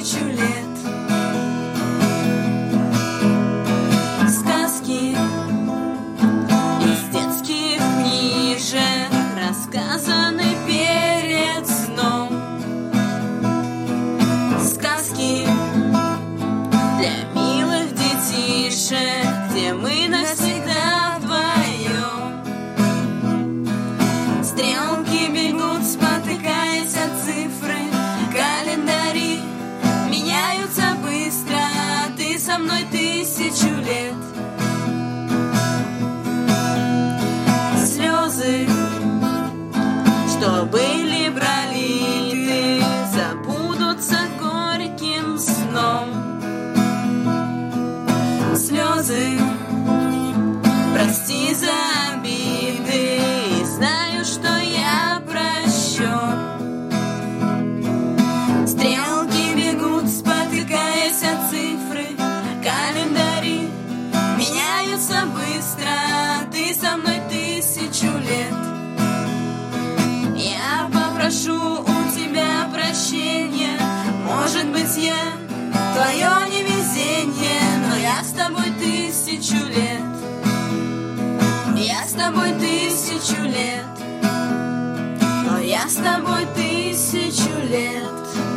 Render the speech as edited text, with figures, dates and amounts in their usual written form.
тысячу лет. Сказки из детских книжек рассказаны перед сном. Сказки для милых детишек, где мы навсегда вдвоем. Стрелки бегут, спотыкаясь от цифры, календари меняются быстро, а ты со мной тысячу лет. Слезы, что были пролиты, забудутся горьким сном. Слезы, прости за обиды, и знаю, что я прощен. Стрелки бегут, спотыкаясь от цифры, календари меняются быстро, а ты со мной тысячу лет. Я попрошу у тебя прощения, может быть, я твое невезение, но я с тобой тысячу лет. Я с тобой тысячу лет, но я с тобой тысячу лет.